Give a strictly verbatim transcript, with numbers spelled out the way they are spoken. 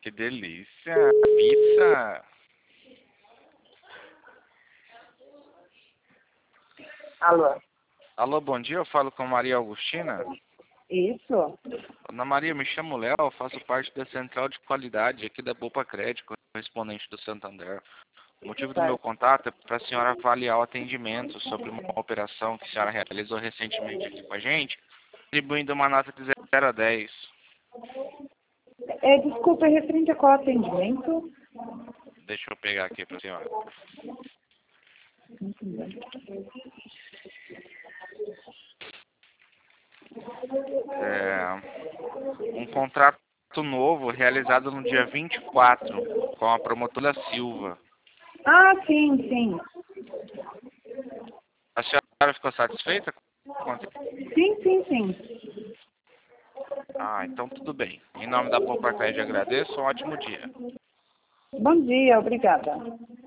que delícia! Pizza! Alô? Alô, bom dia, eu falo com Maria Augustina. Isso? Ana Maria, me chamo Léo, eu faço parte da central de qualidade aqui da Poupa Crédito, correspondente do Santander. O motivo do meu Certo. contato é para a senhora avaliar o atendimento sobre uma operação que a senhora realizou recentemente aqui com a gente, atribuindo uma nota de zero a dez. É, desculpa, é referente a qual atendimento? Deixa eu pegar aqui para a senhora. Muito bem. É um contrato novo realizado no dia vinte e quatro com a promotora Silva. Ah, sim, sim. A senhora ficou satisfeita com a... Sim, sim, sim. Ah, então tudo bem. Em nome da Poupa Crédito agradeço, um ótimo dia. Bom dia, obrigada.